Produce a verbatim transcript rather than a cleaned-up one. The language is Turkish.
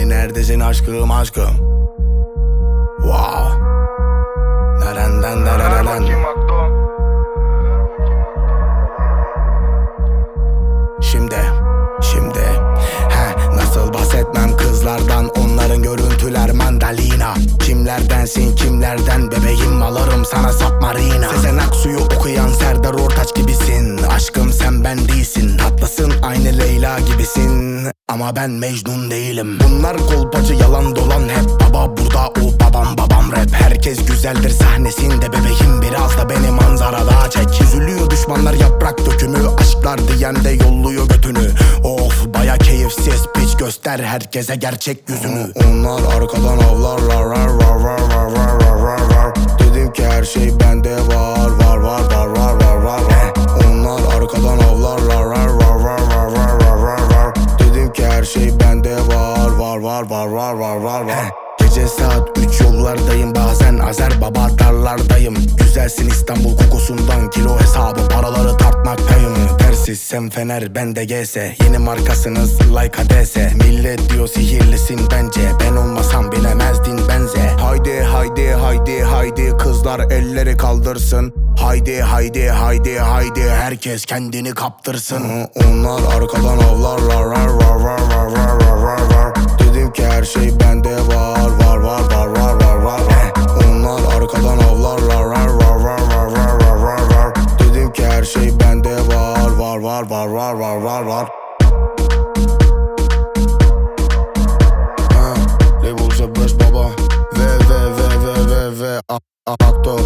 Hani neredesin aşkım aşkım? Wow. Nereden nereden? Şimdi, şimdi he, nasıl bahsetmem kızlardan, onların görüntüler mandalina. Kimlerdensin kimlerden bebeğim, alırım sana submarina. Sezen Aksu'yu okuyan Serdar Ortaç gibisin. Aşkım sen ben değilsin, tatlısın aynı Leyla gibisin. Ama ben Mecnun değilim. Bunlar kolpacı yalan dolan hep. Baba burada o babam babam rap. Herkes güzeldir sahnesinde bebeğim, biraz da beni manzarada çek. Üzülüyor düşmanlar yaprak dökümü, aşklar diyen de yolluyor götünü. Of baya keyifsiz piç, göster herkese gerçek yüzünü. Onlar arkadan avlarlar rar rar rar rar rar rar rar. Dedim ki her şey bende var var var var var var var. Onlar arkadan avlarlar rar rar rar rar rar rar rar. Dedim ki her şey bende var var var var var var var var. Gece saat üç yollardayım, bazen Azer Baba darlardayım. Güzelsin İstanbul kokusundan, kilo hesabı paraları tartmaktayım. Tersiz sen Fener ben de G S, yeni markasınız like A D S. Millet diyor sihirlisin bence, ben olmasam bilemezdin benze. Haydi haydi haydi haydi kızlar elleri kaldırsın. Haydi haydi haydi haydi herkes kendini kaptırsın. Onlar arkadan avlarlar rar rar rar rar rar rar rar. Dedim ki her şey bende var var var var var var var. Onlar arkadan avlarlar rar rar rar rar rar rar rar. Dedim ki her şey bende var var var var var var var var. Label C beş baba ve ve ve ve ve ve Akto.